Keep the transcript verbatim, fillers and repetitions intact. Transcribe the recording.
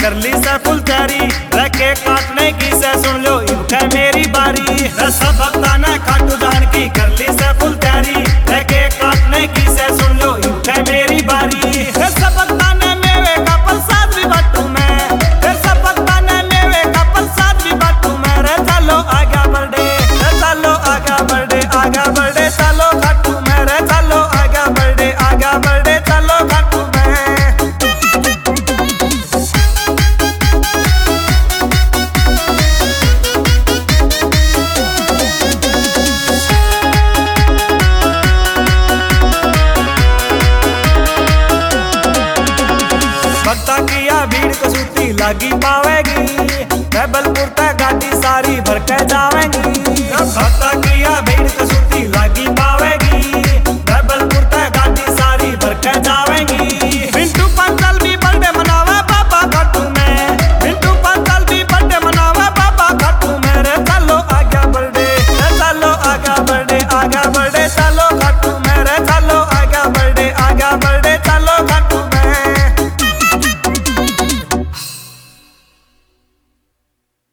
कर ली से फुल तैयारी, रखे काटने की से सुन लो इब है मेरी बारी। सब भक्ता ने खाटू जान की कर ली से फुल तैयारी, रखे काटने की से सुन लो इब है मेरी बारी। सब भक्ता ने मेवे का प्रसाद भी बांटू मैं, सब भक्ता ने मेवे का प्रसाद भी बांटू मैं। रे चलो आगे बढ़े, रे चलो आगे बढ़े, आगे बढ़े चलो खाटू मैं। रे चलो आगे बढ़े, आगे बढ़े चलो खाटू मैं। भक्ता किया भीड़ को सूती लागी पाव